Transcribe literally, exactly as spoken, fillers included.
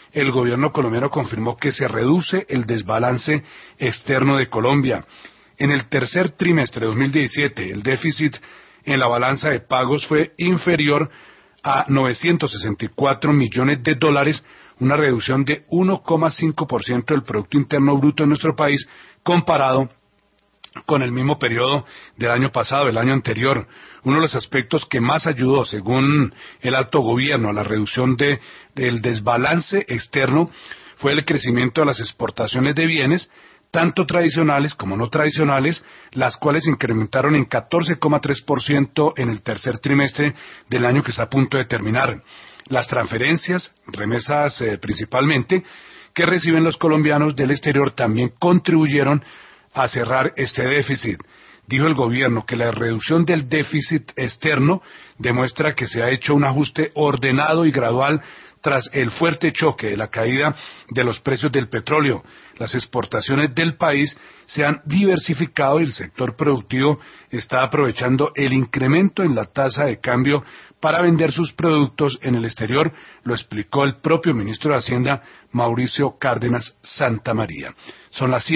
el gobierno colombiano confirmó que se reduce el desbalance externo de Colombia. En el tercer trimestre de dos mil diecisiete, el déficit en la balanza de pagos fue inferior a novecientos sesenta y cuatro millones de dólares, una reducción de uno coma cinco por ciento del Producto Interno Bruto de nuestro país comparado con el mismo periodo del año pasado, el año anterior. Uno de los aspectos que más ayudó, según el alto gobierno, a la reducción de, del desbalance externo fue el crecimiento de las exportaciones de bienes, tanto tradicionales como no tradicionales, las cuales incrementaron en catorce coma tres por ciento en el tercer trimestre del año que está a punto de terminar. Las transferencias, remesas eh, principalmente, que reciben los colombianos del exterior también contribuyeron a cerrar este déficit. Dijo el gobierno que la reducción del déficit externo demuestra que se ha hecho un ajuste ordenado y gradual tras el fuerte choque de la caída de los precios del petróleo. Las exportaciones del país se han diversificado y el sector productivo está aprovechando el incremento en la tasa de cambio para vender sus productos en el exterior, lo explicó el propio ministro de Hacienda, Mauricio Cárdenas Santamaría. Son las